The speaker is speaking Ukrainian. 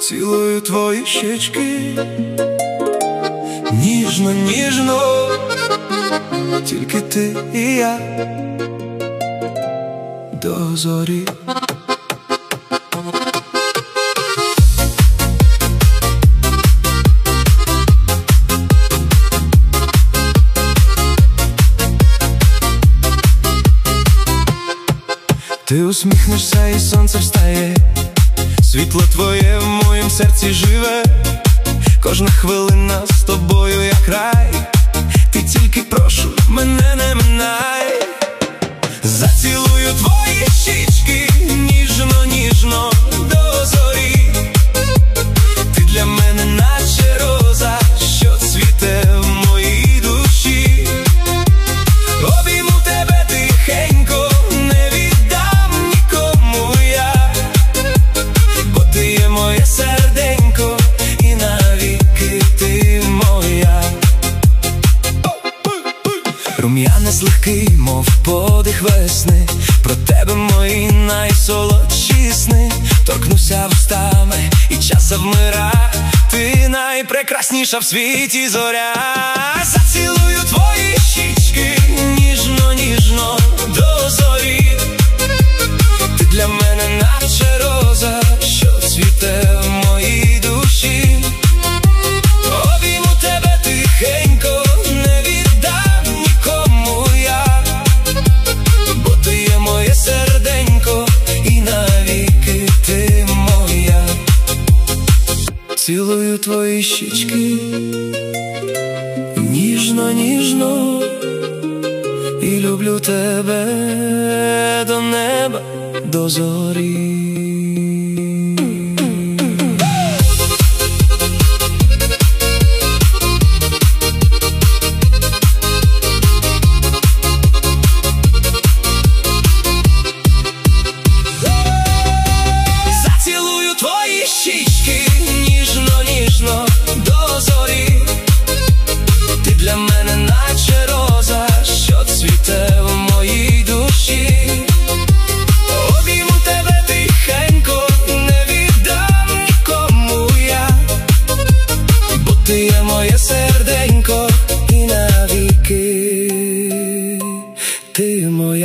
Цілую твої щечки, ніжно, ніжно, тільки ти і я до зорі. Ти усміхнешся і сонце встає, світло твоє в моїм серці живе. Кожна хвилина з тобою як рай, ти тільки прошу, мене не минай. Зацілую твої щічки, ніжно, ніжно, до зорі. Ти для мене наче роза, що цвіте в моїй душі. Обійму тебе тихенько, не віддам нікому я, бо ти є моє серденько, і навіки ти моя. Рум'янець легкий, мов подих весни, про тебе мої найсолодші сни. Торкнуся вустами і час завмира, ти найпрекрасніша в світі зоря. Зацілую твої щічки, ніжно, ніжно, до зорі. Ти для мене наче роза, що цвіте в моїй душі. Обійму тебе тихенько, не віддам нікому я, бо ти є моє серденько, і навіки ти моя. Цілую твої щічки, ніжно, ніжно, і люблю тебе до неба, до зорі. Зацілую твої щічки, ніжно, ніжно, до зорі. Ти для мене наче роза, що цвіте в моїй душі. Обійму тебе тихенько, не віддам нікому я, бо ти є моє серденько, і навіки ти моя.